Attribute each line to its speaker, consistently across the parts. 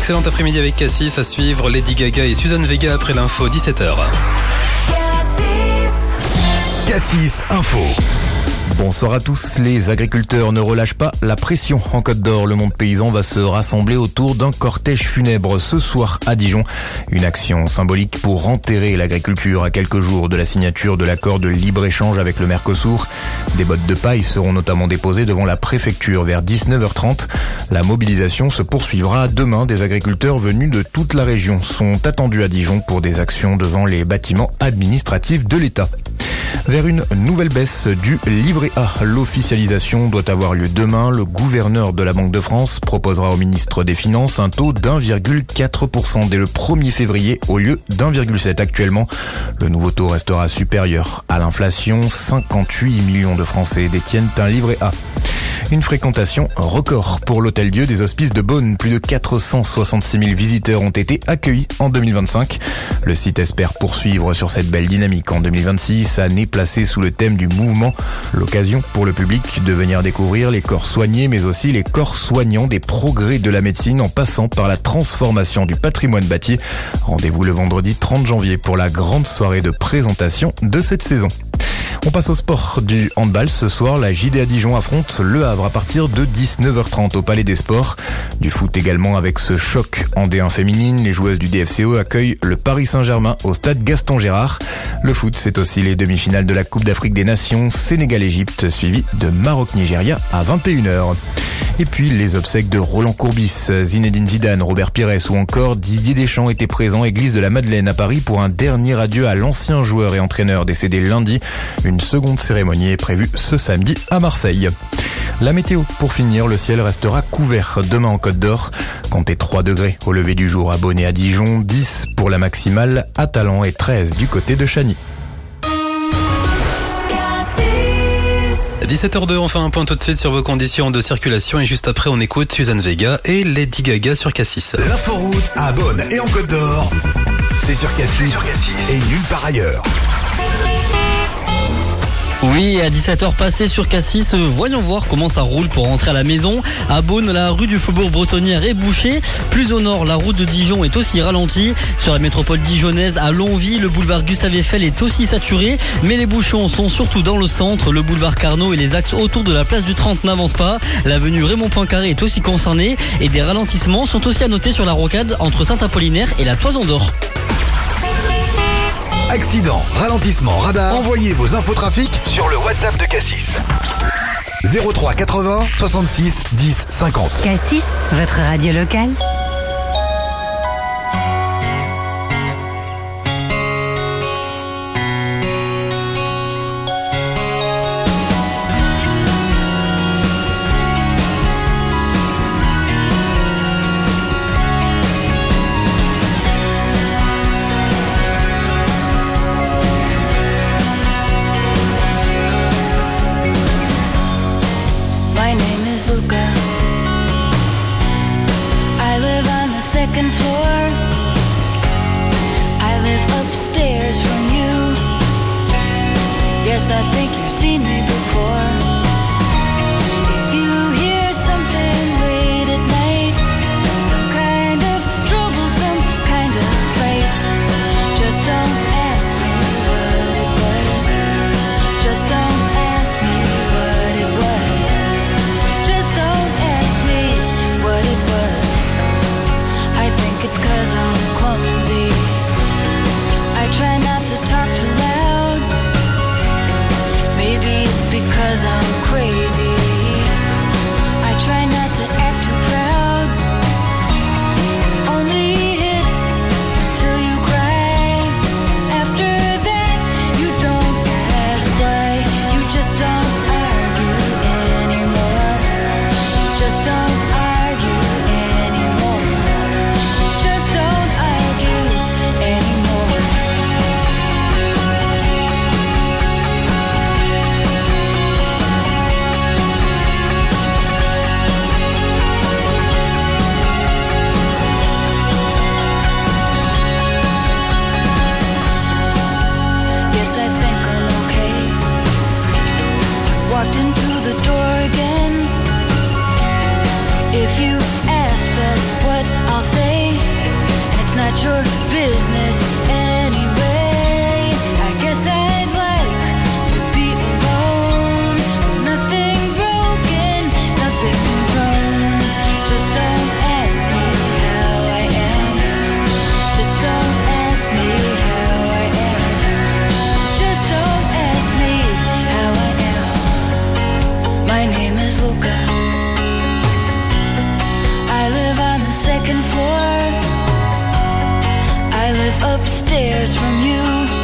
Speaker 1: Excellent après-midi avec Cassis, à suivre Lady Gaga et Suzanne Vega après l'info 17h.
Speaker 2: Cassis Info. Bonsoir à tous. Les agriculteurs ne relâchent pas la pression. En Côte d'Or, le monde paysan va se rassembler autour d'un cortège funèbre ce soir à Dijon. Une action symbolique pour enterrer l'agriculture à quelques jours de la signature de l'accord de libre-échange avec le Mercosur. Des bottes de paille seront notamment déposées devant la préfecture vers 19h30. La mobilisation se poursuivra demain. Des agriculteurs venus de toute la région sont attendus à Dijon pour des actions devant les bâtiments administratifs de l'État. Vers une nouvelle baisse du livret A. L'officialisation doit avoir lieu demain. Le gouverneur de la Banque de France proposera au ministre des Finances un taux d'1,4% dès le 1er février au lieu d'1,7% actuellement. Le nouveau taux restera supérieur à l'inflation. 58 millions de Français détiennent un livret A. Une fréquentation record pour l'Hôtel-Dieu des Hospices de Beaune. Plus de 466 000 visiteurs ont été accueillis en 2025. Le site espère poursuivre sur cette belle dynamique en 2026, année placée sous le thème du mouvement. L'occasion pour le public de venir découvrir les corps soignés, mais aussi les corps soignants, des progrès de la médecine en passant par la transformation du patrimoine bâti. Rendez-vous le vendredi 30 janvier pour la grande soirée de présentation de cette saison. On passe au sport du handball. Ce soir, la JDA Dijon affronte Le Havre à partir de 19h30 au Palais des Sports. Du foot également avec ce choc en D1 féminine. Les joueuses du DFCO accueillent le Paris Saint-Germain au stade Gaston Gérard. Le foot, c'est aussi les demi-finales de la Coupe d'Afrique des Nations. Sénégal-Égypte, suivi de Maroc-Nigeria à 21h. Et puis les obsèques de Roland Courbis, Zinedine Zidane, Robert Pires ou encore Didier Deschamps étaient présents église de la Madeleine à Paris pour un dernier adieu à l'ancien joueur et entraîneur décédé lundi. Une seconde cérémonie est prévue ce samedi à Marseille. La météo, pour finir, le ciel restera couvert demain en Côte d'Or. Comptez 3 degrés au lever du jour à Beaune et à Dijon, 10 pour la maximale à Talent et 13 du côté de Chagny.
Speaker 1: 17h02, on fait un point tout de suite sur vos conditions de circulation et juste après on écoute Suzanne Vega et Lady Gaga sur Cassis.
Speaker 2: L'inforoute à Beaune et en Côte d'Or, c'est sur Cassis et nulle part ailleurs.
Speaker 3: Oui, à 17h passées sur Cassis, voyons voir comment ça roule pour rentrer à la maison. À Beaune, la rue du Faubourg Bretonnière est bouchée. Plus au nord, la route de Dijon est aussi ralentie. Sur la métropole dijonnaise, à Longwy, le boulevard Gustave Eiffel est aussi saturé. Mais les bouchons sont surtout dans le centre. Le boulevard Carnot et les axes autour de la place du 30 n'avancent pas. L'avenue Raymond Poincaré est aussi concernée. Et des ralentissements sont aussi à noter sur la rocade entre Saint-Apollinaire et la Toison d'Or.
Speaker 2: Accident, ralentissement, radar. Envoyez vos infotrafics sur le WhatsApp de Cassis. 03 80 66 10 50.
Speaker 4: Cassis, votre radio locale.
Speaker 5: My name is Luca. I live hookah. I live on the second floor. I live upstairs from you.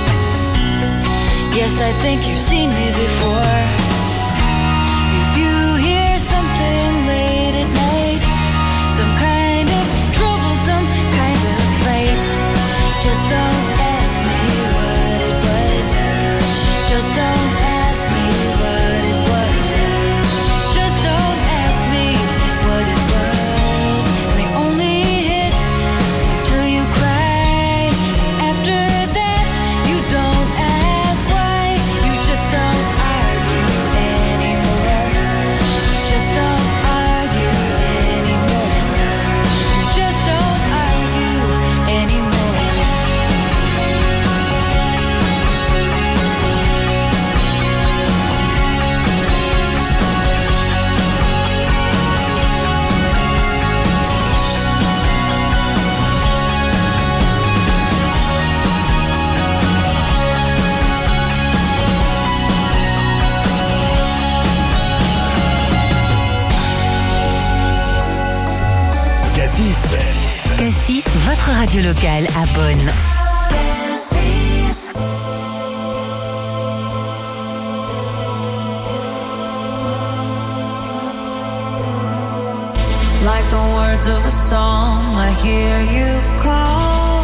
Speaker 5: Yes, I think you've seen me before. If you hear something late at night, some kind of trouble, some kind of fight, just don't ask me what it was. Just don't ask me what it was. Just don't ask me what it was. And they only hit till you cry. After that, you don't ask why. You just don't argue anymore. Just don't argue anymore. You just don't argue anymore.
Speaker 6: Cassis.
Speaker 4: Cassis, votre radio locale à Bonn.
Speaker 7: Like the words of a song, I hear you call.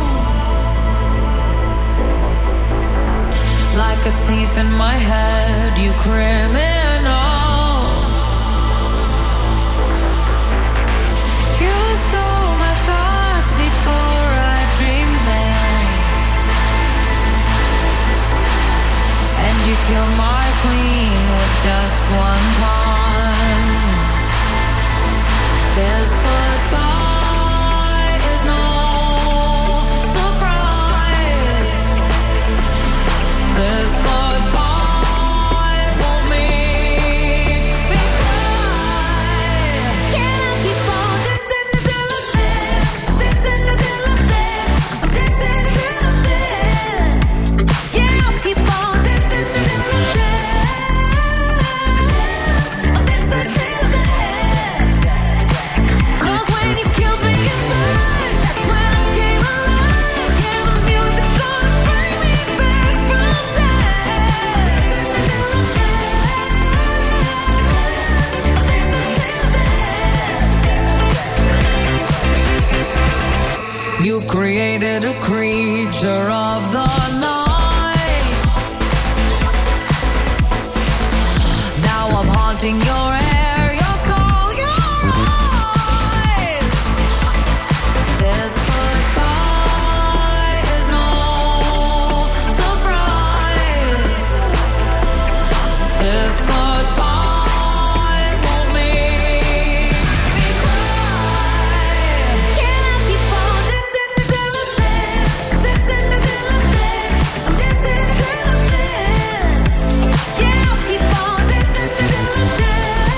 Speaker 7: Like a thief in my head, you criminal. You stole my thoughts before I dreamed them, and you killed my queen with just one pawn. This goodbye is no surprise. This goodbye won't make me cry. Can I keep on dancing until I'm dead? Dancing until I'm dead. Dancing until I'm dead. Yeah, I'll keep on dancing until I'm dead. I'll dance until I'm dead. You've created a creature of the night. Now I'm haunting your hair, your soul, your eyes. This goodbye is no surprise. This goodbye won't make me cry. Can I keep on dancing until I'm dead? Dancing until I'm dead. Dancing until I'm dead. Yeah, I'll keep on dancing until I'm dead.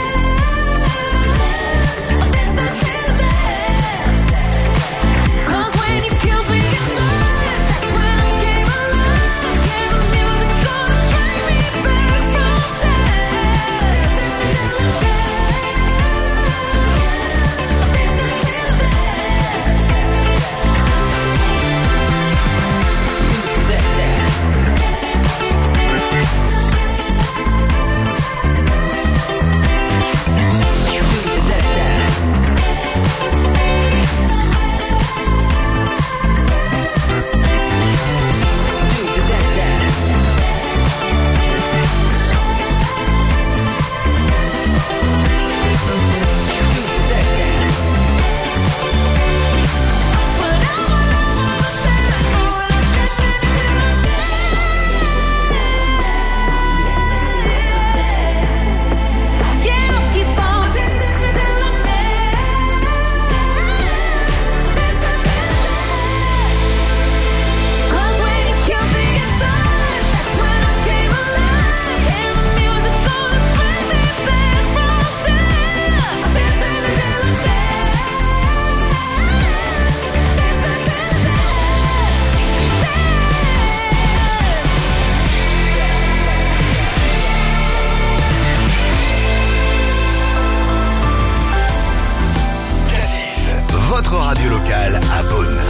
Speaker 6: radio locale à Beaune.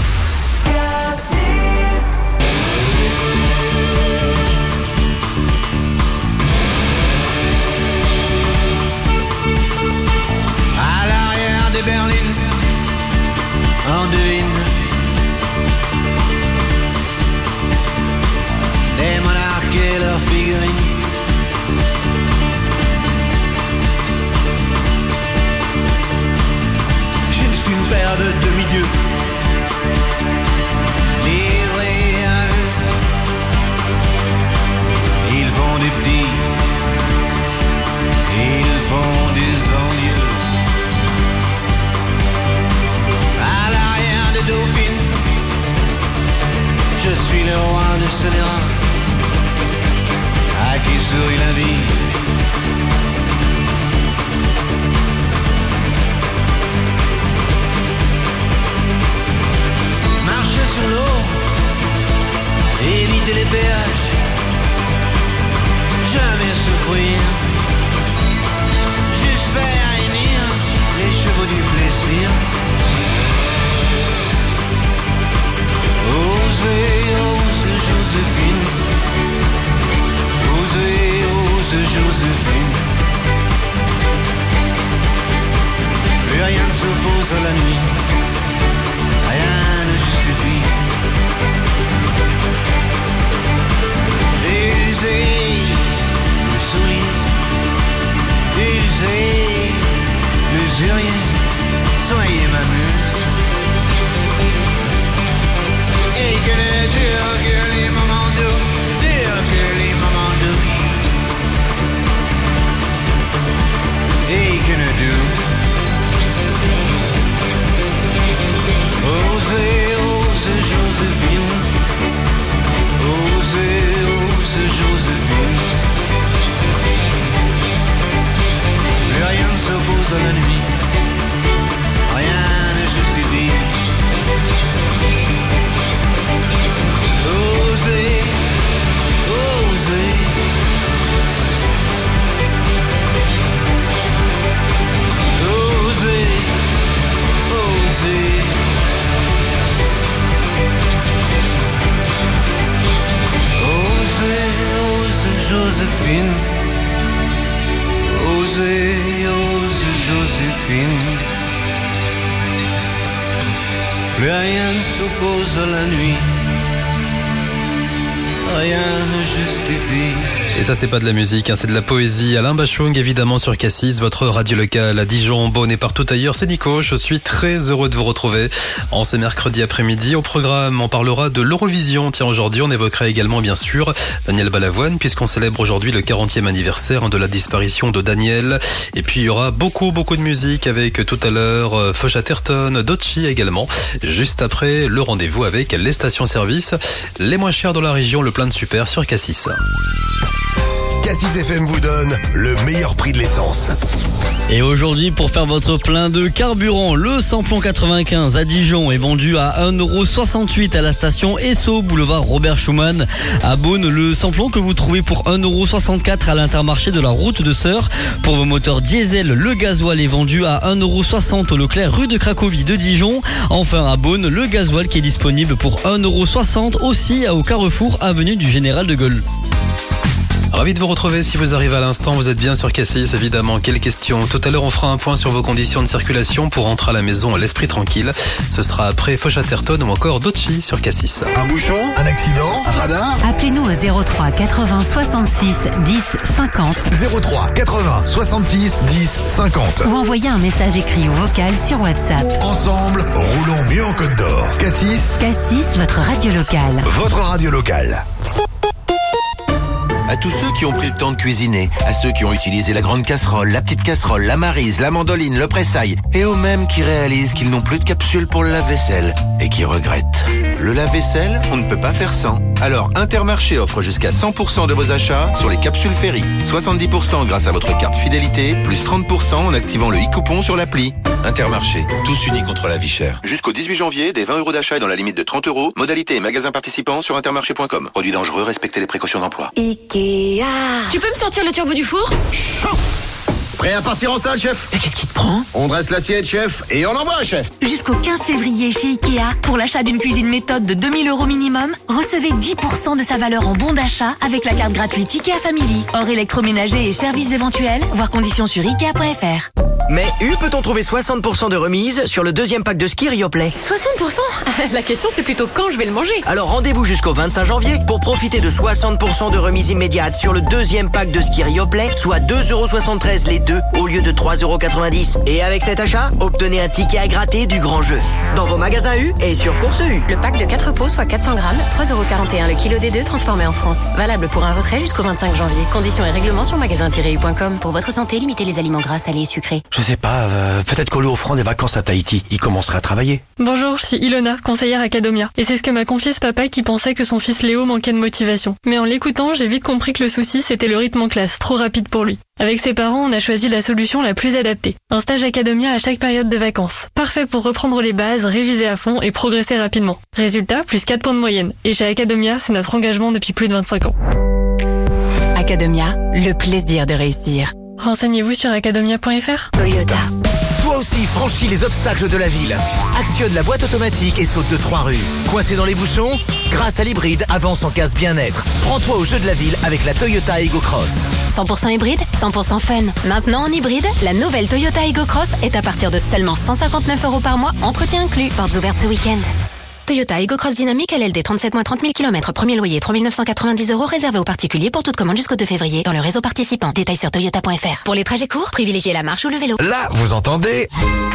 Speaker 8: À l'arrière des berlines, on devine des monarques et leurs figurines. Juste une paire de demi-dieux livrés à eux. Ils font des petits, ils font des envieux. À l'arrière des dauphines, je suis le roi de scélérat, à qui sourit la vie. Marcher sur l'eau, éviter les péages, jamais souffrir, juste faire hennir les chevaux du plaisir. Osez, osez Joséphine, osez, osez Joséphine. Plus rien ne s'oppose à la nuit, rien ne justifie. Usez le soulier, usez l'usurier, soyez ma muse. Et que ne durent que les moments doux, durent que les moments doux. Et que ne durent. Osez, osez Joséphine, osez, osez Joséphine. Plus rien ne s'oppose à la nuit, rien ne justifie. Osez, osez. Osez, osez. Osez, osez Joséphine. Osez, osez Joséphine. Plus rien ne s'oppose à la nuit, rien ne justifie.
Speaker 1: Et ça, c'est pas de la musique, hein, c'est de la poésie. Alain Bachung, évidemment, sur Cassis, votre radio locale à Dijon, Beaune et partout ailleurs. C'est Nico, je suis très heureux de vous retrouver en ce mercredi après-midi. Au programme, on parlera de l'Eurovision. Tiens, aujourd'hui, on évoquera également, bien sûr, Daniel Balavoine, puisqu'on célèbre aujourd'hui le 40e anniversaire de la disparition de Daniel. Et puis, il y aura beaucoup de musique avec tout à l'heure Feu Chatterton, Dochi également. Juste après, le rendez-vous avec les stations-service, les moins chères dans la région, le plein de super sur Cassis.
Speaker 6: Cassis FM vous donne le meilleur prix de l'essence.
Speaker 3: Et aujourd'hui, pour faire votre plein de carburant, le samplon 95 à Dijon est vendu à 1,68€ à la station Esso, boulevard Robert Schumann. À Beaune, le samplon que vous trouvez pour 1,64€ à l'Intermarché de la route de Sœur. Pour vos moteurs diesel, le gasoil est vendu à 1,60€ au Leclerc rue de Cracovie de Dijon. Enfin à Beaune, le gasoil qui est disponible pour 1,60€ aussi au Carrefour avenue du Général de Gaulle.
Speaker 1: Ravi de vous retrouver. Si vous arrivez à l'instant, vous êtes bien sur Cassis, évidemment. Quelle question? Tout à l'heure, on fera un point sur vos conditions de circulation pour rentrer à la maison à l'esprit tranquille. Ce sera après Feu Chatterton ou encore Dochi sur Cassis.
Speaker 6: Un bouchon, un accident, un radar.
Speaker 4: Appelez-nous au 03 80 66 10 50
Speaker 6: 03 80 66 10 50.
Speaker 4: ou envoyez un message écrit ou vocal sur WhatsApp.
Speaker 6: Ensemble, roulons mieux en Côte d'Or. Cassis,
Speaker 4: Cassis, votre radio locale.
Speaker 6: votre radio locale.
Speaker 9: À tous ceux qui ont pris le temps de cuisiner, à ceux qui ont utilisé la grande casserole, la petite casserole, la maryse, la mandoline, le pressail, et aux mêmes qui réalisent qu'ils n'ont plus de capsule pour le lave-vaisselle et qui regrettent. Le lave-vaisselle, on ne peut pas faire sans. Alors Intermarché offre jusqu'à 100% de vos achats sur les capsules Ferry. 70% grâce à votre carte fidélité, plus 30% en activant le e-coupon sur l'appli. Intermarché, tous unis contre la vie chère. Jusqu'au 18 janvier, des 20 € d'achat et dans la limite de 30 €. Modalité et magasins participants sur intermarché.com. Produits dangereux, respectez les précautions d'emploi.
Speaker 7: Tu peux me sortir le turbo du four?
Speaker 6: Prêt à partir en salle, chef?
Speaker 10: Mais qu'est-ce qui te prend?
Speaker 6: On dresse l'assiette, chef, et on envoie, chef.
Speaker 4: Jusqu'au 15 février chez Ikea, pour l'achat d'une cuisine méthode de 2 000 € minimum, recevez 10% de sa valeur en bon d'achat avec la carte gratuite Ikea Family. Hors électroménager et services éventuels, voir conditions sur Ikea.fr.
Speaker 10: Mais peut-on trouver 60% de remise sur le deuxième pack de ski Rioplay?
Speaker 11: 60%? La question c'est plutôt quand je vais le manger.
Speaker 10: Alors rendez-vous jusqu'au 25 janvier pour profiter de 60% de remise immédiate sur le deuxième pack de ski Rioplay, soit 2,73 € les deux au lieu de 3,90 €. Et avec cet achat, obtenez un ticket à gratter du grand jeu. Dans vos magasins U et sur Course U.
Speaker 11: Le pack de 4 pots, soit 400 grammes, 3,41 € le kilo des deux transformé en France. Valable pour un retrait jusqu'au 25 janvier. Conditions et règlements sur magasin-u.com.
Speaker 4: Pour votre santé, limitez les aliments gras, salés et sucrés.
Speaker 12: Je sais pas, peut-être qu'au lieu offrant des vacances à Tahiti, il commencerait à travailler.
Speaker 13: Bonjour, je suis Ilona, conseillère Acadomia. Et c'est ce que m'a confié ce papa qui pensait que son fils Léo manquait de motivation. Mais en l'écoutant, j'ai vite compris que le souci, c'était le rythme en classe, trop rapide pour lui. Avec ses parents, on a choisi la solution la plus adaptée. Un stage Acadomia à chaque période de vacances. Parfait pour reprendre les bases, réviser à fond et progresser rapidement. Résultat, plus 4 points de moyenne. Et chez Acadomia, c'est notre engagement depuis plus de 25 ans.
Speaker 11: Acadomia, le plaisir de réussir.
Speaker 13: Renseignez-vous sur acadomia.fr.
Speaker 4: Toyota.
Speaker 14: Toi aussi, franchis les obstacles de la ville. Actionne la boîte automatique et saute de 3 rues. Coincé dans les bouchons? Grâce à l'hybride, avance en casse bien-être. Prends-toi au jeu de la ville avec la Toyota Ego Cross.
Speaker 4: 100% hybride, 100% fun. Maintenant en hybride, la nouvelle Toyota Ego Cross est à partir de seulement 159 € par mois, entretien inclus. Portes ouvertes ce week-end. Toyota Ego Cross Dynamique LLD 37 mois 30 000 km. Premier loyer 3 990 € réservé aux particuliers pour toute commande jusqu'au 2 février dans le réseau participant. Détails sur toyota.fr. Pour les trajets courts, privilégiez la marche ou le vélo.
Speaker 12: Là, vous entendez?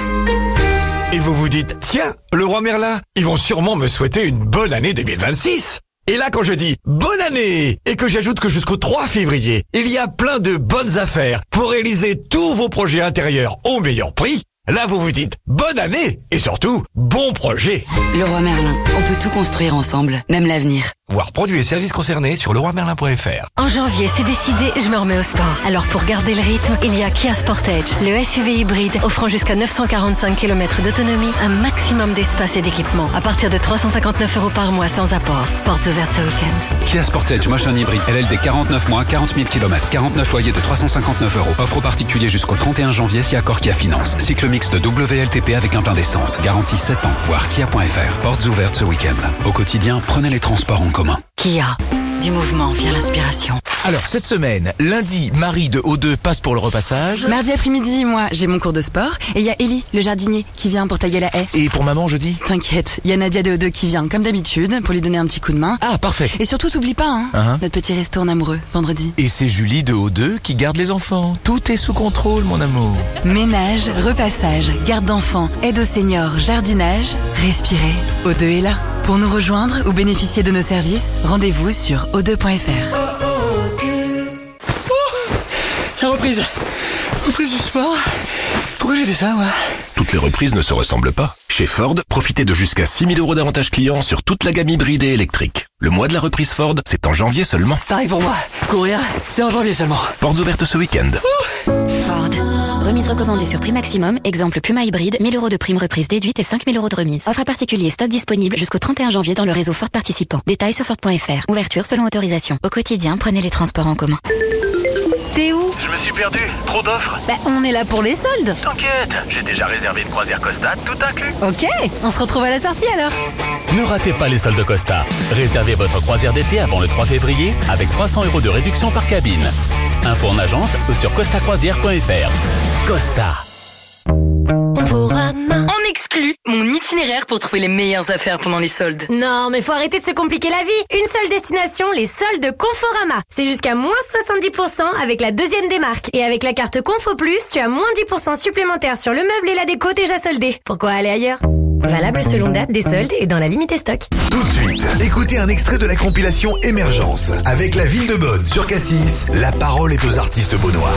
Speaker 12: Et vous vous dites, tiens, le roi Merlin, ils vont sûrement me souhaiter une bonne année 2026. Et là, quand je dis bonne année et que j'ajoute que jusqu'au 3 février, il y a plein de bonnes affaires pour réaliser tous vos projets intérieurs au meilleur prix, là, vous vous dites bonne année et surtout bon projet.
Speaker 15: Le roi Merlin, on peut tout construire ensemble, même l'avenir.
Speaker 12: Voir produits et services concernés sur leroimerlin.fr.
Speaker 16: En janvier, c'est décidé, je me remets au sport. Alors pour garder le rythme, il y a Kia Sportage, le SUV hybride offrant jusqu'à 945 km d'autonomie, un maximum d'espace et d'équipement. À partir de 359 € par mois sans apport. Portes ouvertes ce week-end.
Speaker 17: Kia Sportage Motion Hybride LLD 49 mois, 40 000 km, 49 loyers de 359 €. Offre aux particuliers jusqu'au 31 janvier si accord Kia Finance. Cycle mixte WLTP avec un plein d'essence. Garantie 7 ans. Voir kia.fr. Portes ouvertes ce week-end. Au quotidien, prenez les transports en commun.
Speaker 16: Kia, du mouvement vient l'inspiration.
Speaker 14: Alors, cette semaine, lundi, Marie de O2 passe pour le repassage.
Speaker 15: Mardi après-midi, moi, j'ai mon cours de sport. Et il y a Ellie, le jardinier, qui vient pour tailler la haie.
Speaker 14: Et pour maman, jeudi?
Speaker 15: T'inquiète, il y a Nadia de O2 qui vient, comme d'habitude, pour lui donner un petit coup de main.
Speaker 14: Ah, parfait.
Speaker 15: Et surtout, t'oublies pas, notre petit resto en amoureux, vendredi.
Speaker 14: Et c'est Julie de O2 qui garde les enfants. Tout est sous contrôle, mon amour.
Speaker 15: Ménage, repassage, garde d'enfants, aide aux seniors, jardinage. Respirez, O2 est là. Pour nous rejoindre ou bénéficier de nos services, rendez-vous sur o2.fr.
Speaker 12: La reprise du sport. Pourquoi j'ai fait ça, moi?
Speaker 6: Toutes les reprises ne se ressemblent pas. Chez Ford, profitez de jusqu'à 6 000 € d'avantages clients sur toute la gamme hybride et électrique. Le mois de la reprise Ford, c'est en janvier seulement.
Speaker 10: Pareil pour moi, courir, c'est en janvier seulement.
Speaker 6: Portes ouvertes ce week-end.
Speaker 4: Ford. Remise recommandée sur prix maximum. Exemple Puma hybride, 1 000 € de prime reprise déduite et 5 000 € de remise. Offre à particulier, stock disponible jusqu'au 31 janvier dans le réseau Ford participant. Détails sur Ford.fr. Ouverture selon autorisation. Au quotidien, prenez les transports en commun.
Speaker 16: T'es où?
Speaker 18: Je me suis perdu, trop d'offres.
Speaker 16: On est là pour les soldes.
Speaker 18: T'inquiète, j'ai déjà réservé une croisière Costa, tout inclus.
Speaker 16: Ok, on se retrouve à la sortie alors.
Speaker 19: Ne ratez pas les soldes Costa. Réservez votre croisière d'été avant le 3 février avec 300 € de réduction par cabine. Info en agence ou sur costacroisière.fr. Costa.
Speaker 15: On exclut mon itinéraire pour trouver les meilleures affaires pendant les soldes.
Speaker 11: Non, mais faut arrêter de se compliquer la vie. Une seule destination, les soldes Conforama. C'est jusqu'à moins 70% avec la deuxième démarque. Et avec la carte Confo Plus, tu as moins 10% supplémentaires sur le meuble et la déco déjà soldés. Pourquoi aller ailleurs? Valable selon date des soldes et dans la limite stock.
Speaker 6: Tout de suite, écoutez un extrait de la compilation Émergence. Avec la ville de Bonn sur Cassis, la parole est aux artistes beaunois.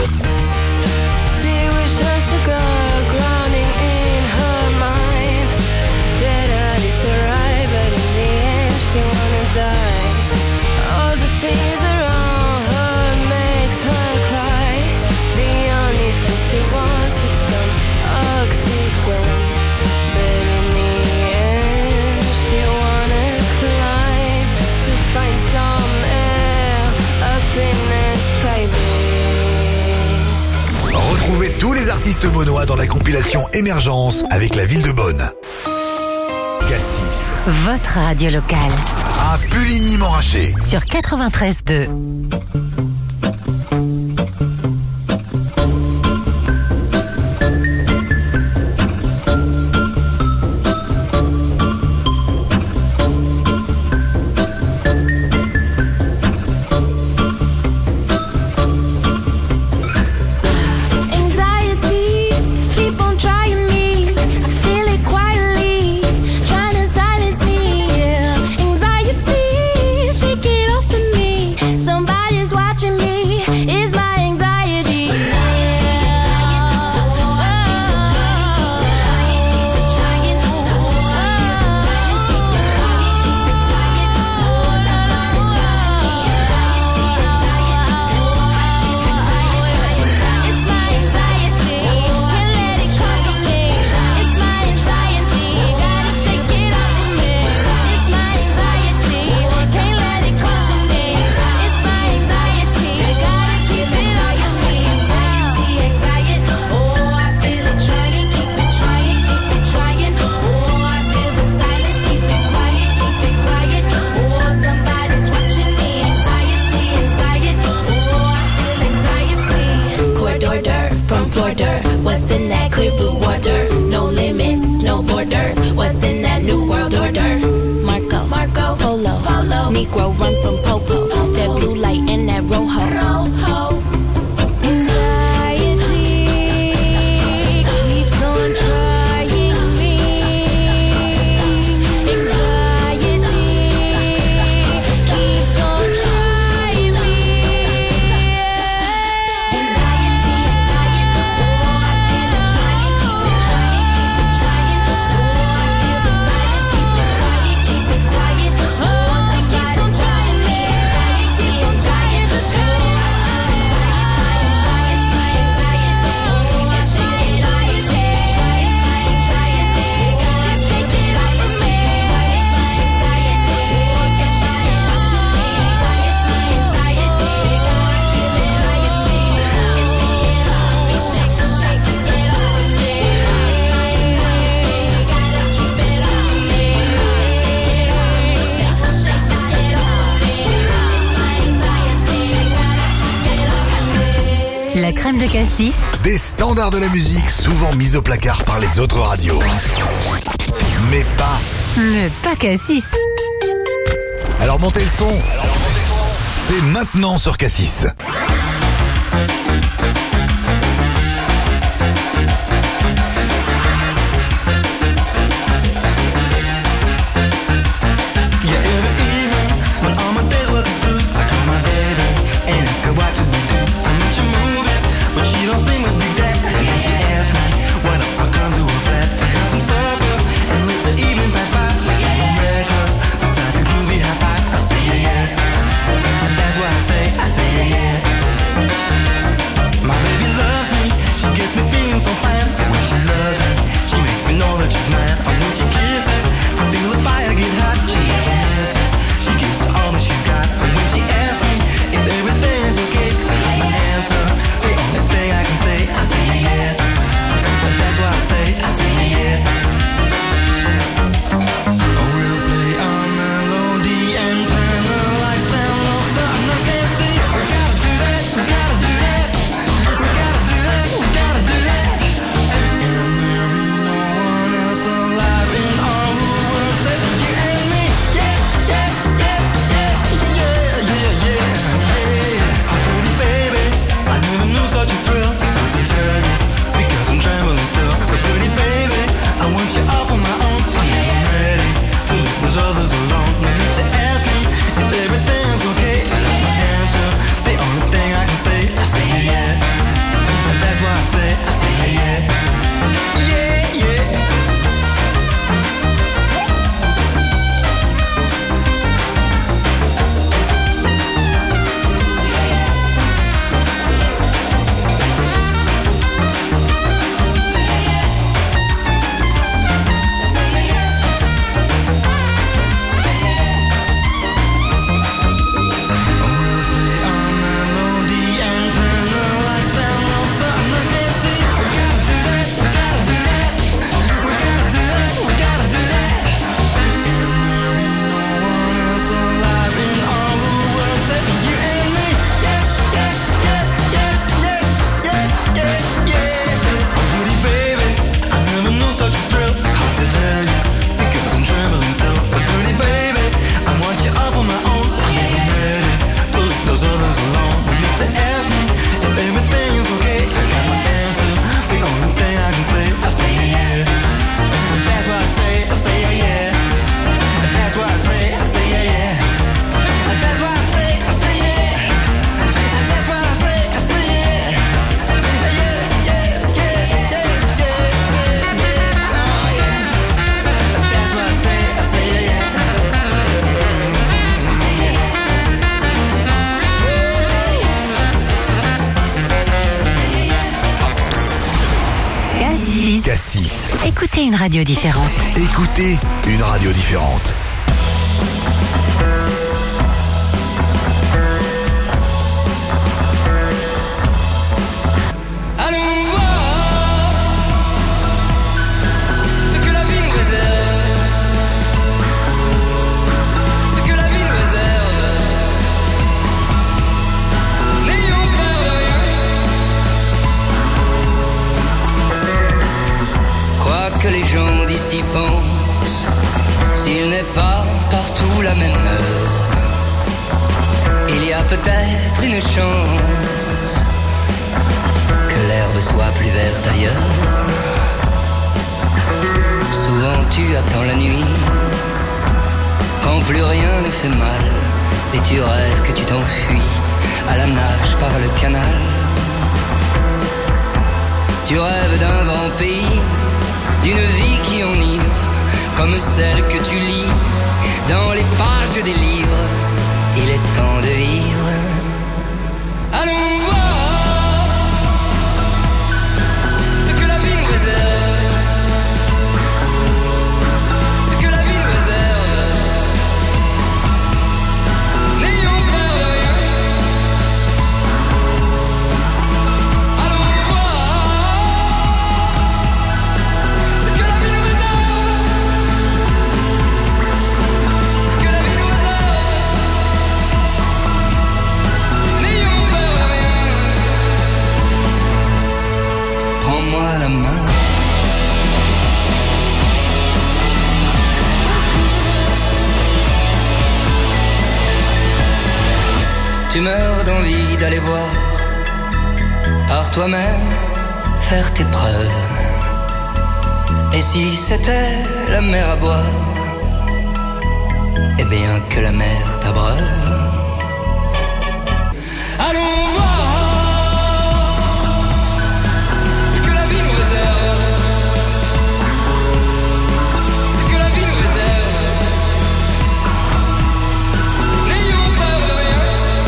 Speaker 20: tous les artistes beaunois dans la compilation Émergence avec la ville de Beaune. Cassis.
Speaker 21: Votre radio locale.
Speaker 20: À Puligny-Montrachet.
Speaker 21: Sur 93.2.
Speaker 22: What's in that clear blue water? No limits, no borders. What's in that new world order? Marco, Polo, Negro run from Popo. That blue light and that rojo. Anxiety keeps on trying me. Anxiety keeps on trying me.
Speaker 21: La crème de Cassis.
Speaker 20: Des standards de la musique souvent mis au placard par les autres radios. Mais pas.
Speaker 21: Le pas Cassis.
Speaker 20: Alors montez le son. C'est maintenant sur Cassis.
Speaker 21: Cassis. Écoutez une radio différente.
Speaker 20: Écoutez une radio différente.
Speaker 2: Allons voir ce que la vie nous réserve, ce que la vie nous réserve. N'ayons peur de rien. Quoi que les gens d'ici pensent, s'il n'est pas partout la même heure, il y a peut-être une chance que l'herbe soit plus verte ailleurs. Souvent tu attends la nuit, quand plus rien ne fait mal, et tu rêves que tu t'enfuis à la nage par le canal. Tu rêves d'un grand pays, d'une vie qui enivre, comme celle que tu lis dans les pages des livres. Il est temps de vivre. Allons voir ce que la vie nous réserve, ce que la vie nous réserve. N'ayons peur de rien. Allons voir ce que la vie nous réserve, ce que la vie nous réserve. N'ayons peur de rien. Prends-moi la main. Tu meurs d'envie d'aller voir par toi-même, faire tes preuves. Et si c'était la mer à boire, eh bien que la mer t'abreuve. Allons voir ce que la vie nous réserve, ce que la vie nous réserve. N'ayons peur de rien.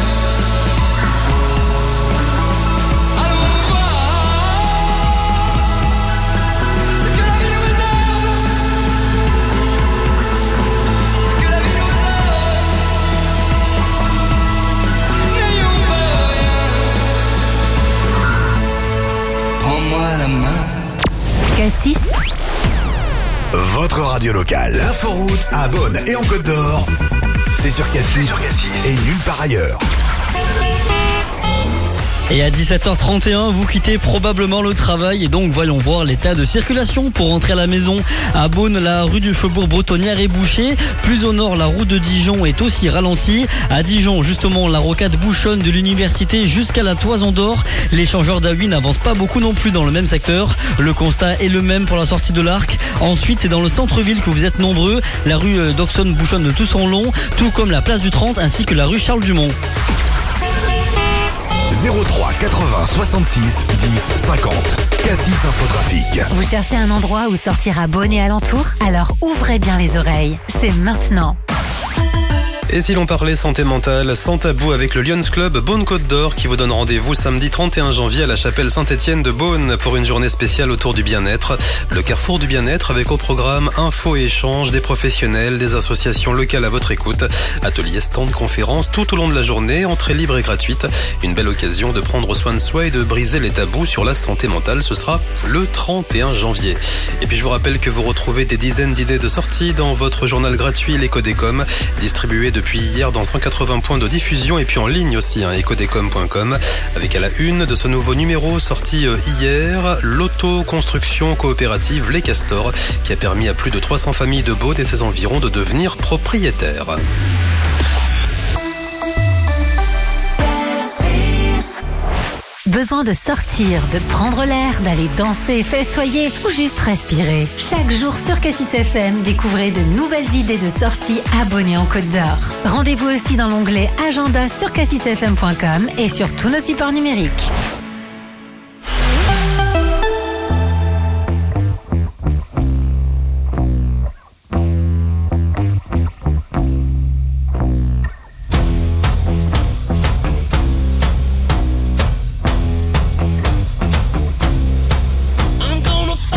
Speaker 2: Allons voir ce que la vie nous réserve, ce que la vie nous réserve. N'ayons peur de rien. Prends-moi la main.
Speaker 21: Cassis.
Speaker 20: Votre radio locale. L'inforoute à Beaune et en Côte d'Or. C'est sur Cassis et nulle part ailleurs.
Speaker 3: Et à 17h31, vous quittez probablement le travail et donc voyons voir l'état de circulation pour rentrer à la maison. À Beaune, la rue du Faubourg Bretonnière est bouchée. Plus au nord, la route de Dijon est aussi ralentie. À Dijon, justement, la rocade bouchonne de l'université jusqu'à la Toison d'Or. L'échangeur d'Aoui n'avance pas beaucoup non plus dans le même secteur. Le constat est le même pour la sortie de l'Arc. Ensuite, c'est dans le centre-ville que vous êtes nombreux. La rue d'Auxonne bouchonne de tout son long, tout comme la place du 30 ainsi que la rue Charles-Dumont.
Speaker 20: 03 80 66 10 50. Cassis Infotrafic.
Speaker 21: Vous cherchez un endroit où sortir à Beaune et alentour? Alors ouvrez bien les oreilles. C'est maintenant.
Speaker 1: Et si l'on parlait santé mentale, sans tabou avec le Lions Club Beaune-Côte d'Or qui vous donne rendez-vous samedi 31 janvier à la chapelle Saint-Étienne de Beaune pour une journée spéciale autour du bien-être. Le carrefour du bien-être avec au programme info et échange, des professionnels, des associations locales à votre écoute, ateliers, stands, conférences tout au long de la journée, entrée libre et gratuite. Une belle occasion de prendre soin de soi et de briser les tabous sur la santé mentale. Ce sera le 31 janvier. Et puis je vous rappelle que vous retrouvez des dizaines d'idées de sorties dans votre journal gratuit l'Ecodécom, distribué depuis hier dans 180 points de diffusion et puis en ligne aussi, ecodécom.com, avec à la une de ce nouveau numéro sorti hier, l'autoconstruction coopérative Les Castors, qui a permis à plus de 300 familles de Beaune et ses environs de devenir propriétaires.
Speaker 21: Besoin de sortir, de prendre l'air, d'aller danser, festoyer ou juste respirer. Chaque jour sur Cassis FM, découvrez de nouvelles idées de sorties abonnées en Côte d'Or. Rendez-vous aussi dans l'onglet Agenda sur cassisfm.com et sur tous nos supports numériques.
Speaker 2: I'm gonna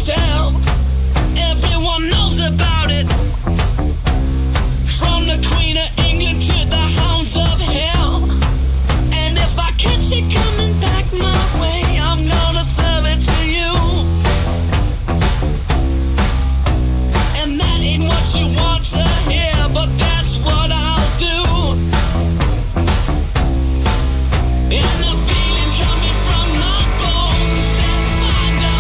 Speaker 7: tell. Everyone knows about it. From the Queen of England to the hounds of hell. And if I catch it coming back my way, I'm gonna serve it to you. And that ain't what you want to hear, but that's what I'll do. And the feeling coming from my bones says find a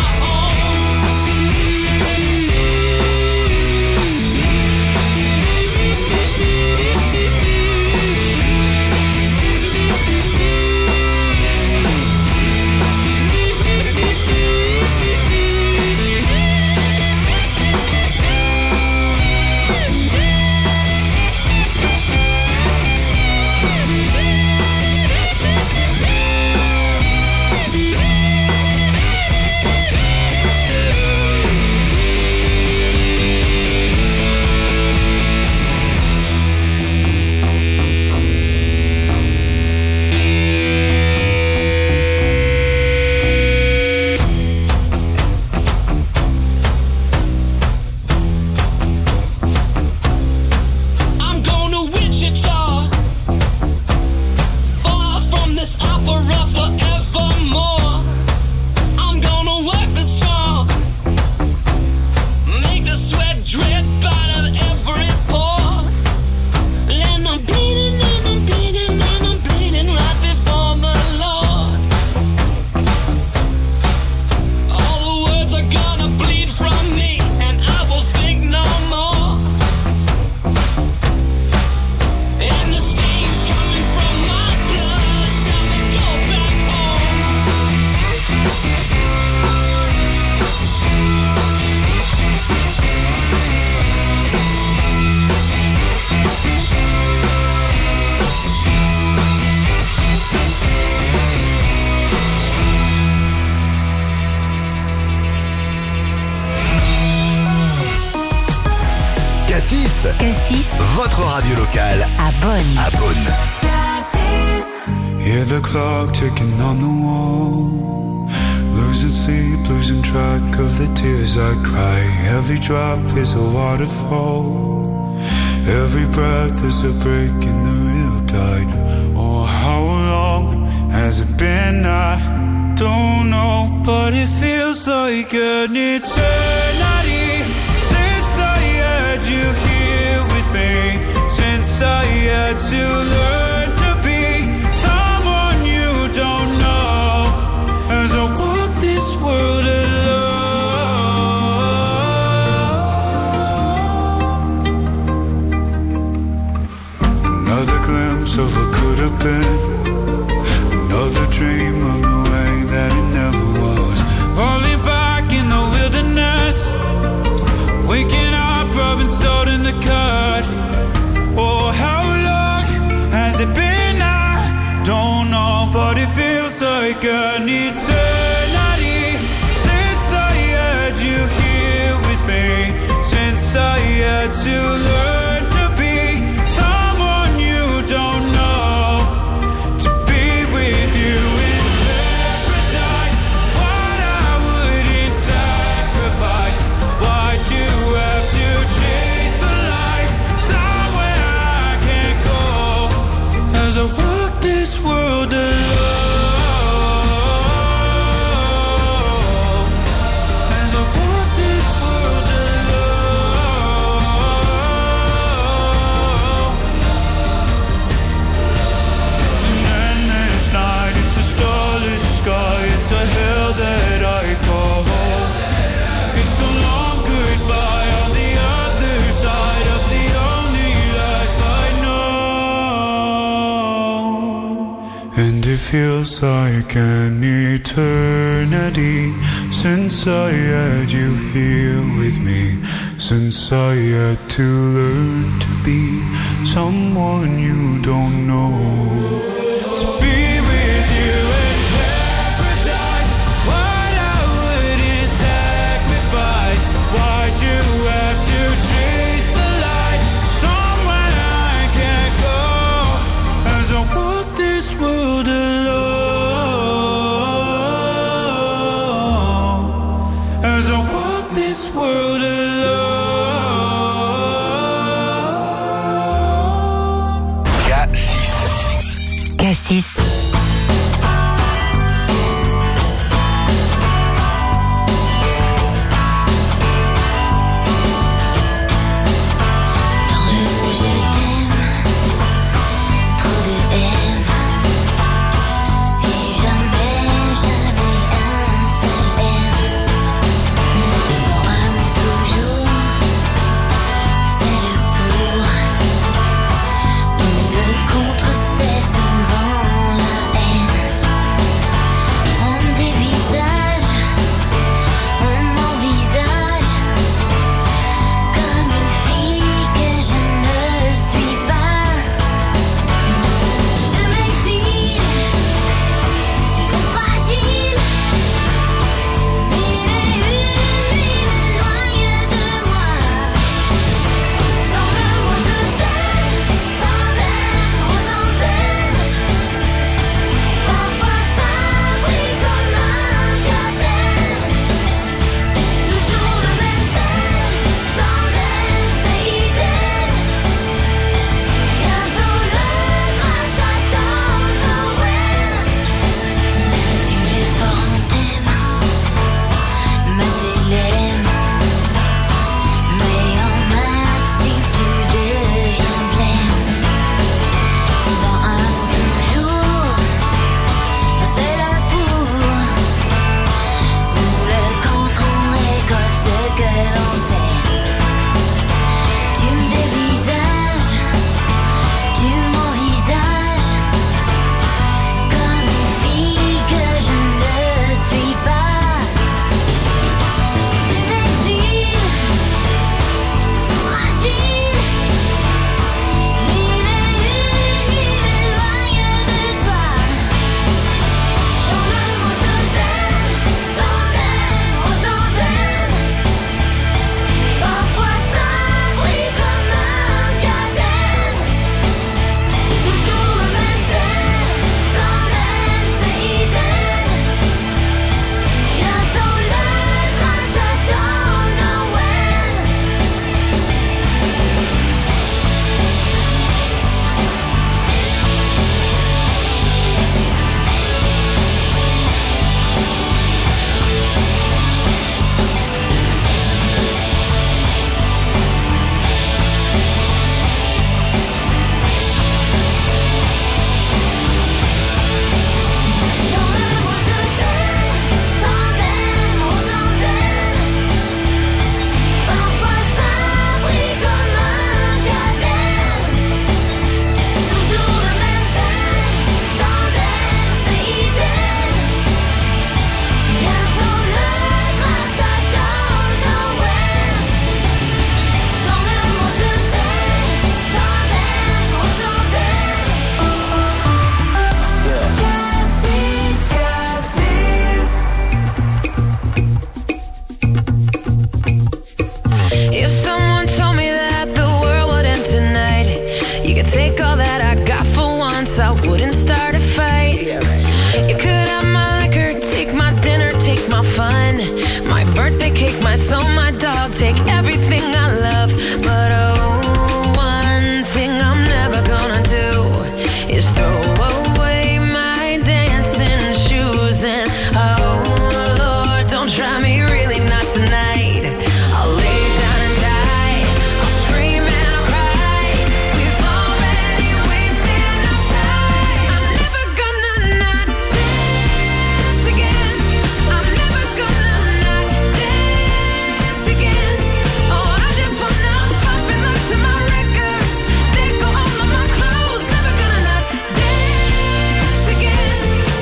Speaker 20: Cassis.
Speaker 21: Cassis.
Speaker 20: Votre radio locale.
Speaker 21: À Bonn.
Speaker 20: À Bonn.
Speaker 5: Hear the clock ticking on the wall. Losing sleep, losing track of the tears I cry. Every drop is a waterfall. Every breath is a break in the riptide. Oh, how long has it been? I don't know, but it feels like an eternity since I had you here with me. Since I had to learn to be someone you don't know. As I walk this world alone. Another glimpse of what could have been. Another dream of the way that it never was. Falling back in the wilderness. Waking up, rubbing salt in the cut. Oh, how long has it been? I don't know, but it feels like an eternity since I had you here with me. Since I had to learn to be someone you don't know. To be with you in paradise. What I wouldn't sacrifice. Why'd you have to chase the light somewhere I can't go? As I walk this world alone. As I walk this world alone. It's an endless night, it's a starless sky, it's a hell that I call home. It's a long goodbye on the other side of the only life I know. And it feels like an eternity since I had you here with me. Since I had to learn to be someone you don't know. To be with you in paradise. What I wouldn't sacrifice. Why'd you have to chase the light somewhere I can't go? As I walk this world alone. As I walk
Speaker 7: my birthday cake, my son, my dog. Take everything I love, but oh, one thing I'm never gonna do is throw away my dancing shoes. And oh Lord, don't try me, really not tonight. I'll lay down and die, I'll scream and I'll cry. We've already wasted enough time. I'm never gonna not dance again. I'm never gonna not dance again. Oh, I just wanna pop and look to my records. They go all of my clothes. Never gonna not dance again.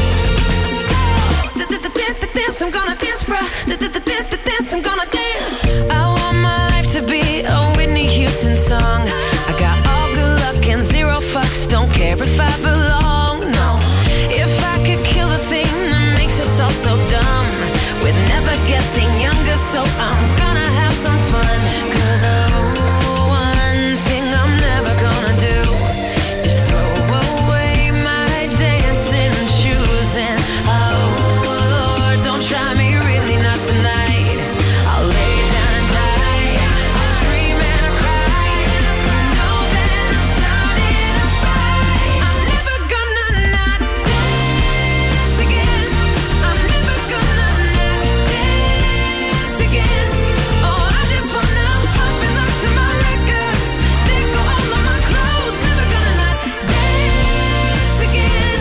Speaker 7: Dance, I'm gonna dance, bruh. Dance, I'm gonna dance. I want my life to be a Whitney Houston song. I got all good luck and zero fucks. Don't care if I belong, no. If I could kill the thing that makes us all so dumb, we're never getting younger, so I'm gonna have some fun. 'Cause oh, one thing I'm never gonna do is throw away my dancing shoes. And oh Lord, don't try me, really not tonight. I'll lay down and die, I'll scream and I'll cry. You know that I'm starting a fight. I'm never gonna not dance again. I'm never gonna not dance again. Oh, I just wanna pop and look to my records. They go all of my clothes. Never gonna not dance again.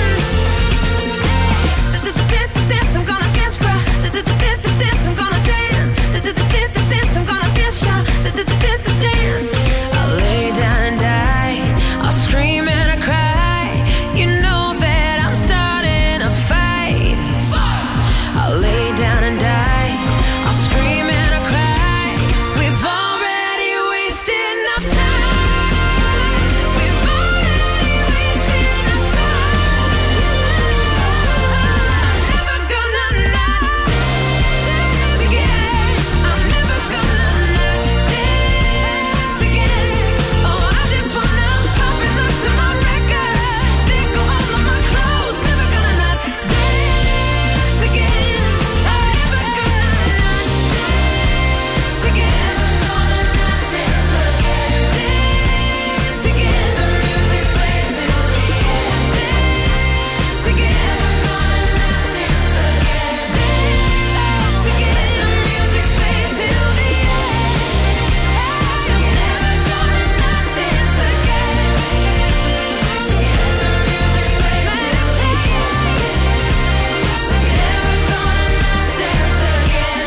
Speaker 7: Dance, I'm gonna dance, bruh. Dance, I'm gonna dance. Dance, I'm gonna dance, y'all. Dance. I'll lay down and die, I'll scream and I'll cry. You know that I'm starting a fight. I'll lay down and die, I'll scream and I'll cry. We've already wasted enough time. We've already wasted enough time. I'm never gonna not dance again. I'm never gonna not dance again. Oh, I just wanna pop and look to my records. They go all of my clothes. Never gonna not dance again. I'm never gonna not dance again. Gonna not dance again. Dance again. The music plays till the end. Dance again. Gonna not dance again. Dance again. The music plays till the end. I'm never gonna not dance again. Dance again. The music plays till the end. I'm never gonna not dance again.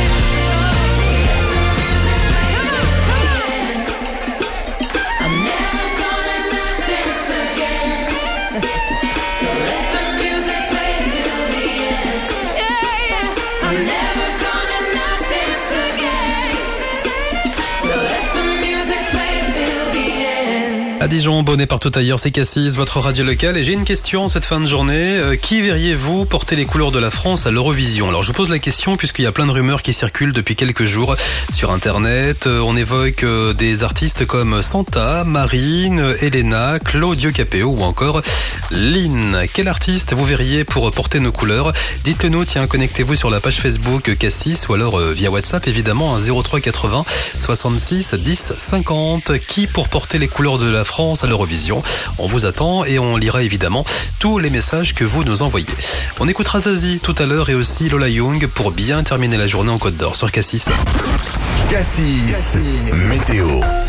Speaker 7: I'm never gonna not dance again. So let the music play till the end. Yeah. I'm never gonna not dance again. So let the music play till the end.
Speaker 1: À Dijon, Beaune et partout ailleurs, c'est Cassis, votre radio locale. Et j'ai une question cette fin de journée. Qui verriez-vous porter les couleurs de la France à l'Eurovision? Alors je vous pose la question puisqu'il y a plein de rumeurs qui circulent depuis quelques jours sur Internet. On évoque des artistes comme Santa, Marine, Elena, Claudio Capéo ou encore Lynn. Quel artiste vous verriez pour porter nos couleurs? Dites-le nous, tiens, connectez-vous sur la page Facebook Cassis ou alors via WhatsApp évidemment à 03 80 66 10 50. Qui pour porter les couleurs de la France à l'Eurovision? On vous attend et on lira évidemment tous les messages que vous nous envoyez. On écoutera Zazie tout à l'heure et aussi Lola Young pour bien terminer la journée en Côte d'Or sur Cassis.
Speaker 20: Cassis, météo.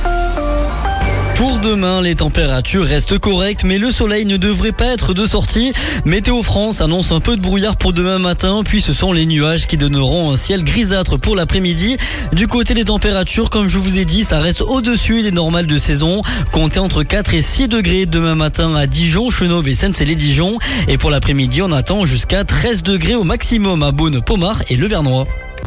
Speaker 3: Pour demain, les températures restent correctes, mais le soleil ne devrait pas être de sortie. Météo France annonce un peu de brouillard pour demain matin, puis ce sont les nuages qui donneront un ciel grisâtre pour l'après-midi. Du côté des températures, comme je vous ai dit, ça reste au-dessus des normales de saison. Comptez entre 4 et 6 degrés demain matin à Dijon, Chenôve et Sens-et-les-Dijon. Et pour l'après-midi, on attend jusqu'à 13 degrés au maximum à Beaune, Pommard et Le Vernois.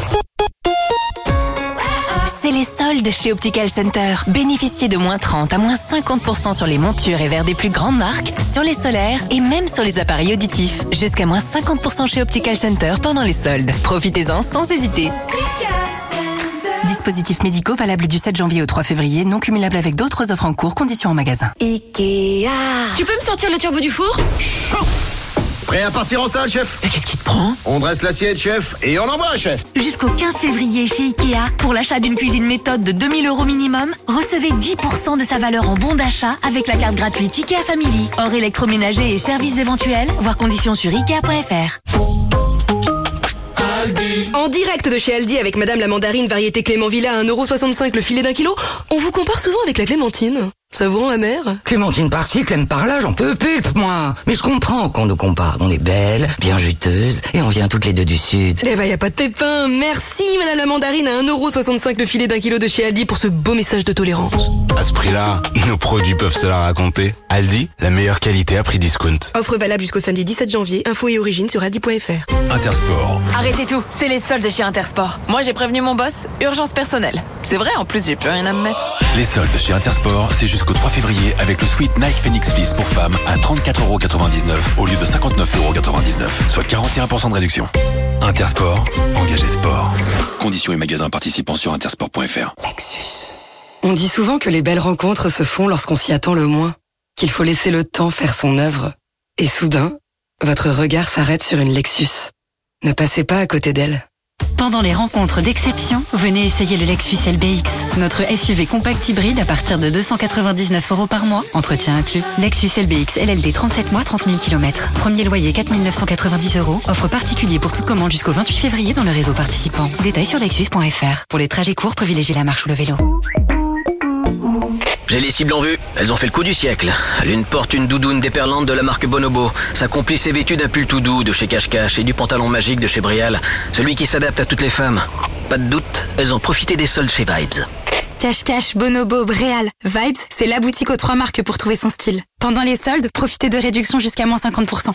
Speaker 4: C'est les soldes chez Optical Center. Bénéficiez de moins 30 à moins 50% sur les montures et verres des plus grandes marques, sur les solaires et même sur les appareils auditifs. Jusqu'à moins 50% chez Optical Center pendant les soldes. Profitez-en sans hésiter. Dispositifs médicaux valables du 7 janvier au 3 février, non cumulables avec d'autres offres en cours, conditions en magasin.
Speaker 7: Ikea.
Speaker 8: Tu peux me sortir le turbo du four? Prêt à partir en salle, chef?
Speaker 9: Mais qu'est-ce qui te prend?
Speaker 8: On dresse l'assiette, chef, et on envoie, chef.
Speaker 21: Jusqu'au 15 février chez Ikea, pour l'achat d'une cuisine méthode de 2000 € minimum, recevez 10% de sa valeur en bon d'achat avec la carte gratuite Ikea Family. Hors électroménager et services éventuels, voir conditions sur Ikea.fr.
Speaker 23: En direct de chez Aldi avec Madame la Mandarine variété Clément Villa à 1,65 € le filet d'1 kilo, on vous compare souvent avec la Clémentine. Ça vous rend amère?
Speaker 24: Clémentine par-ci, Clem par-là, j'en peux pulpe, moi. Mais je comprends qu'on nous compare. On est belle, bien juteuse, et on vient toutes les deux du Sud.
Speaker 23: Eh ben, y a pas de pépin. Merci, Madame la Mandarine, à 1,65 € le filet d'1 kilo de chez Aldi pour ce beau message de tolérance.
Speaker 8: À ce prix-là, nos produits peuvent se la raconter. Aldi, la meilleure qualité à prix discount.
Speaker 23: Offre valable jusqu'au samedi 17 janvier. Infos et origines sur aldi.fr.
Speaker 1: Intersport.
Speaker 25: Arrêtez tout, c'est les soldes chez Intersport. Moi j'ai prévenu mon boss, urgence personnelle. C'est vrai, en plus j'ai plus rien à me mettre.
Speaker 26: Les soldes chez Intersport, c'est jusqu'au 3 février avec le sweat Nike Phoenix Fleece pour femmes à 34,99 € au lieu de 59,99 €, soit 41% de réduction. Intersport, engagé sport. Conditions et magasins participants sur intersport.fr.
Speaker 27: Lexus. On dit souvent que les belles rencontres se font lorsqu'on s'y attend le moins, qu'il faut laisser le temps faire son œuvre. Et soudain, votre regard s'arrête sur une Lexus. Ne passez pas à côté d'elle.
Speaker 21: Pendant les rencontres d'exception, venez essayer le Lexus LBX, notre SUV compact hybride à partir de 299 € par mois, entretien inclus. Lexus LBX LLD 37 mois, 30 000 km. Premier loyer 4 990 €. Offre particulier pour toute commande jusqu'au 28 février dans le réseau participant. Détails sur lexus.fr. Pour les trajets courts, privilégiez la marche ou le vélo.
Speaker 28: J'ai les cibles en vue, elles ont fait le coup du siècle. L'une porte une doudoune déperlante de la marque Bonobo. Sa complice est vêtue d'un pull tout doux de chez Cache-Cache et du pantalon magique de chez Brial. Celui qui s'adapte à toutes les femmes. Pas de doute, elles ont profité des soldes chez Vibes.
Speaker 29: Cache-Cache, Bonobo, Bréal, Vibes, c'est la boutique aux 3 marques pour trouver son style. Pendant les soldes, profitez de réductions jusqu'à moins 50%.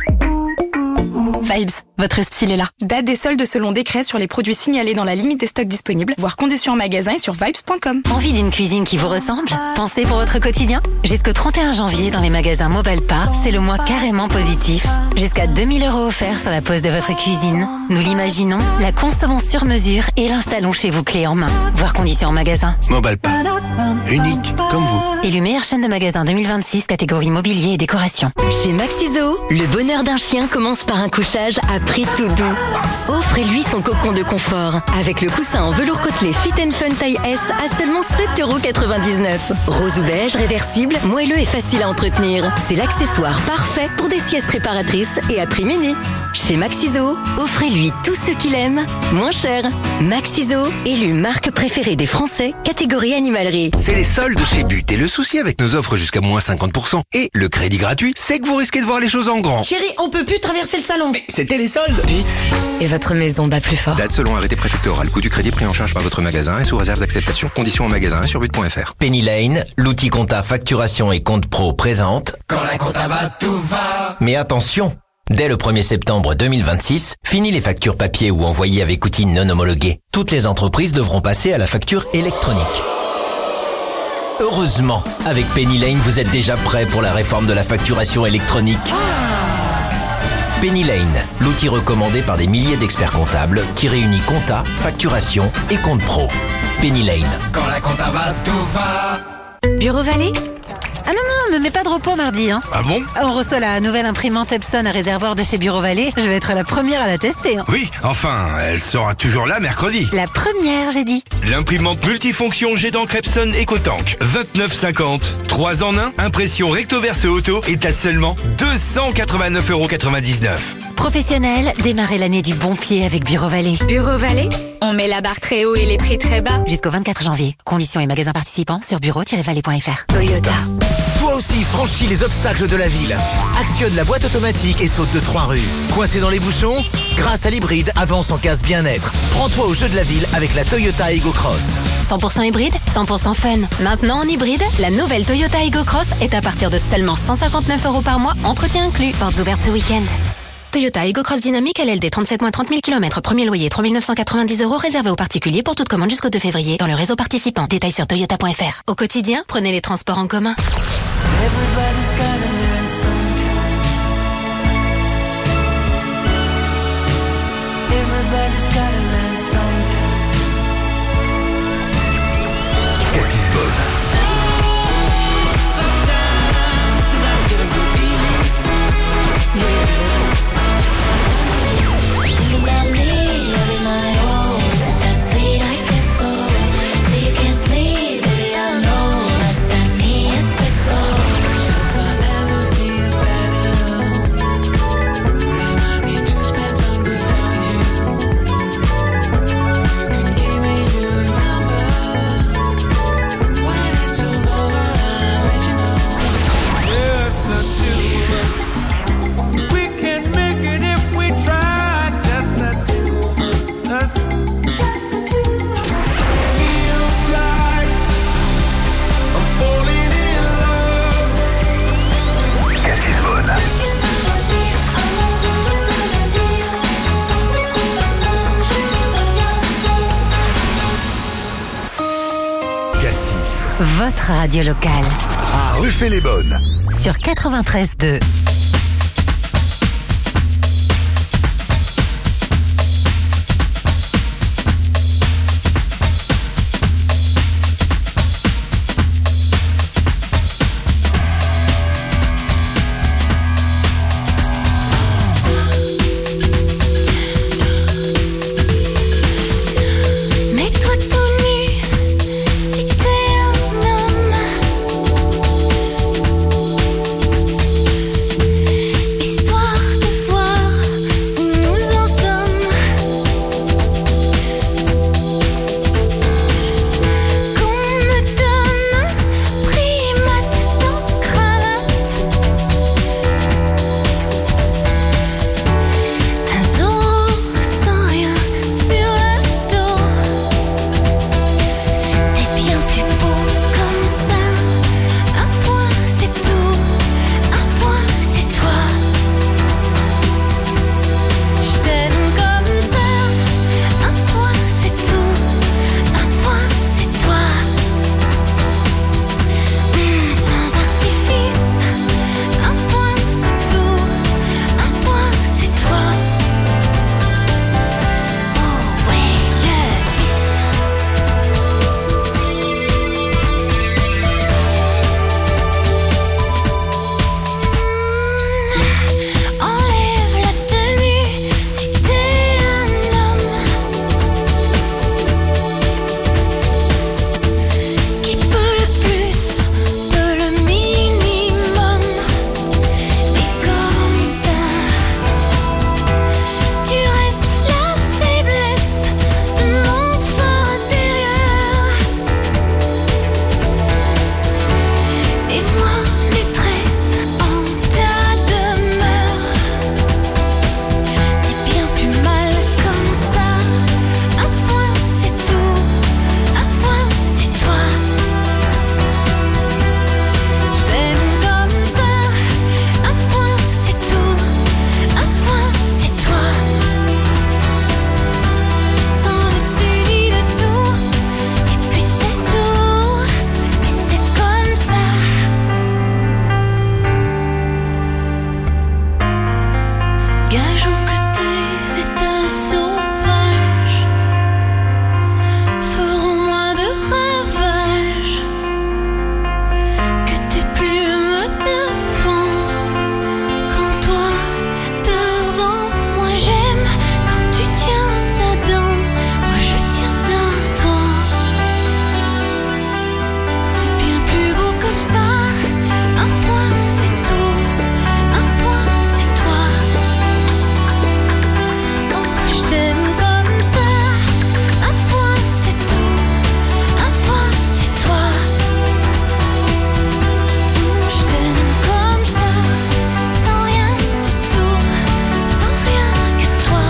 Speaker 29: Vibes, votre style est là. Date des soldes selon décret sur les produits signalés dans la limite des stocks disponibles, voire conditions en magasin et sur vibes.com.
Speaker 16: Envie d'une cuisine qui vous ressemble? Pensez pour votre quotidien? Jusqu'au 31 janvier dans les magasins Mobalpa, c'est le mois carrément positif. Jusqu'à 2000 € offerts sur la pose de votre cuisine. Nous l'imaginons, la concevons sur mesure et l'installons chez vous clé en main. Voir conditions en magasin.
Speaker 8: Mobalpa. Unique, comme vous.
Speaker 16: Élu meilleure chaîne de magasins 2026, catégorie mobilier et décoration. Chez Maxiso, le bonheur d'un chien commence par un couchage à prix tout doux. Offrez-lui son cocon de confort avec le coussin en velours côtelé Fit & Fun taille S à seulement 7,99 €. Rose ou beige, réversible, moelleux et facile à entretenir. C'est l'accessoire parfait pour des siestes réparatrices et à prix mini. Chez Maxiso, offrez-lui tout ce qu'il aime, moins cher. Maxiso, élu marque préférée des Français, catégorie animalerie.
Speaker 30: C'est les soldes chez But et le souci avec nos offres jusqu'à moins 50% et le crédit gratuit, c'est que vous risquez de voir les choses en grand.
Speaker 31: Chérie, on peut plus traverser le salon.
Speaker 30: Mais c'était les soldes.
Speaker 31: But. Et votre maison bat plus fort.
Speaker 30: Date selon arrêté préfectoral. Coût du crédit pris en charge par votre magasin et sous réserve d'acceptation. Conditions en magasin et sur but.fr.
Speaker 14: Penny Lane, l'outil compta facturation et compte pro présente.
Speaker 31: Quand la compta va, tout va.
Speaker 14: Mais attention, dès le 1er septembre 2026, fini les factures papier ou envoyées avec outils non homologués. Toutes les entreprises devront passer à la facture électronique. Heureusement, avec Penny Lane, vous êtes déjà prêt pour la réforme de la facturation électronique. Penny Lane, l'outil recommandé par des milliers d'experts comptables qui réunit compta, facturation et compte pro. Penny Lane.
Speaker 31: Quand la compta va, tout va.
Speaker 21: Bureau Vallée? Ah non, me mets pas de repos mardi. Hein.
Speaker 8: Ah bon?
Speaker 21: On reçoit la nouvelle imprimante Epson à réservoir de chez Bureau Vallée. Je vais être la première à la tester. Hein.
Speaker 8: Oui, enfin, elle sera toujours là mercredi.
Speaker 21: La première, j'ai dit.
Speaker 8: L'imprimante multifonction jet d'encre Epson EcoTank. 29,50. 3 en 1, impression recto verso auto est à seulement 289,99 €.
Speaker 21: Professionnel, démarrez l'année du bon pied avec Bureau Vallée.
Speaker 11: Bureau Vallée, on met la barre très haut et les prix très bas.
Speaker 16: Jusqu'au 24 janvier. Conditions et magasins participants sur bureau-vallée.fr.
Speaker 14: Toyota. Toi aussi, franchis les obstacles de la ville. Actionne la boîte automatique et saute de 3 rues. Coincé dans les bouchons? Grâce à l'hybride, avance en casse bien-être. Prends-toi au jeu de la ville avec la Toyota Ego Cross.
Speaker 4: 100% hybride, 100% fun. Maintenant en hybride, la nouvelle Toyota Ego Cross est à partir de seulement 159 € par mois, entretien inclus. Portes ouvertes ce week-end. Toyota Ego Cross Dynamique LLD 37 mois 30 000 km. Premier loyer 3 990 € réservé aux particuliers pour toute commande jusqu'au 2 février dans le réseau participant. Détails sur toyota.fr. Au quotidien, prenez les transports en commun.
Speaker 7: Everybody's gotta learn sometime. Everybody's gotta learn sometime.
Speaker 20: Cassis Bonne.
Speaker 7: Sometimes I get a good feeling. Yeah.
Speaker 21: votre radio locale.
Speaker 20: À Ruffey-les-Bonnes.
Speaker 21: Sur 93.2.
Speaker 7: Mets-toi tout nu si t'es un homme. Histoire de voir où nous en sommes. Qu'on me donne un primate sans cravate. Un Zorro sans rien sur le dos. T'es bien plus beau comme ça. Un point c'est tout, un point c'est toi. Je t'aime comme ça. Un point c'est tout, un point c'est toi. Sans artifice. Un point c'est tout, un point c'est toi. Oh ouais, le vice. Enlève la tenue si t'es un homme. Qui peut le plus, peut le minimum. Et comme ça, tu restes la faiblesse de mon fort intérieur. Et moi, maîtresse en ta demeure. T'es bien plus mal comme ça. Un point c'est tout, un point c'est toi. Je t'aime comme ça. Un point c'est tout, un point c'est toi. Sans dessus ni dessous. Et puis c'est tout, et c'est comme ça. Gageons que tes états sauvages feront moins de ravages. Que tes plumes t'infont. Quand toi dors en moi j'aime. Quand tu tiens là-dedans, moi je tiens à toi. T'es bien plus beau comme ça. Un point c'est tout, un point c'est toi. Je t'aime comme ça. Un point c'est tout, un point c'est toi. Je t'aime comme ça, sans rien du tout, sans rien que toi.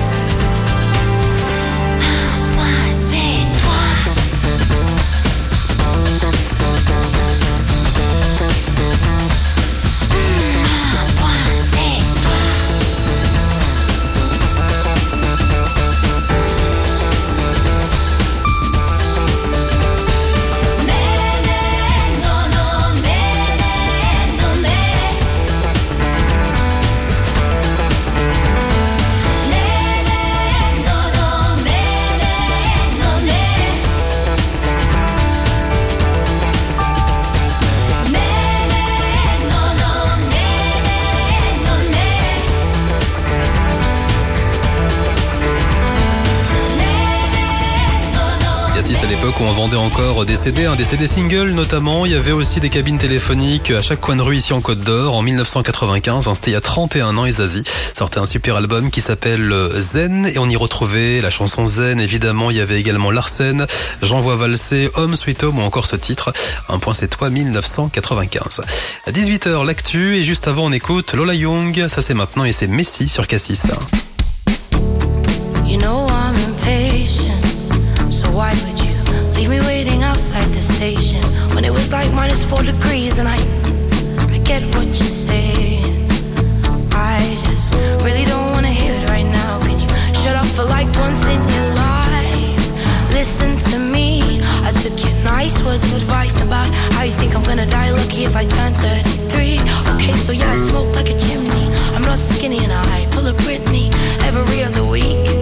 Speaker 7: Un point c'est toi. Un point c'est toi.
Speaker 1: À l'époque où on vendait encore des CD, des CD singles notamment, il y avait aussi des cabines téléphoniques à chaque coin de rue ici en Côte d'Or. En 1995, c'était il y a 31 ans, et Zazie sortait un super album qui s'appelle Zen, et on y retrouvait la chanson Zen, évidemment. Il y avait également Larsen, J'envoie valser, Home Sweet Home, ou encore ce titre, Un point c'est toi, 1995. À 18h, l'actu, et juste avant on écoute Lola Young, ça c'est maintenant, et c'est Messi sur Cassis.
Speaker 7: You know I'm impatient, so why would you leave me waiting outside the station when it was like -4 degrees? And I get what you're saying. I just really don't wanna hear it right now. Can you shut up for like once in your life? Listen to me, I took your nice words hours of advice about how you think I'm gonna die lucky if I turn 33. Okay, so yeah, I smoke like a chimney. I'm not skinny and I pull a Britney every other week.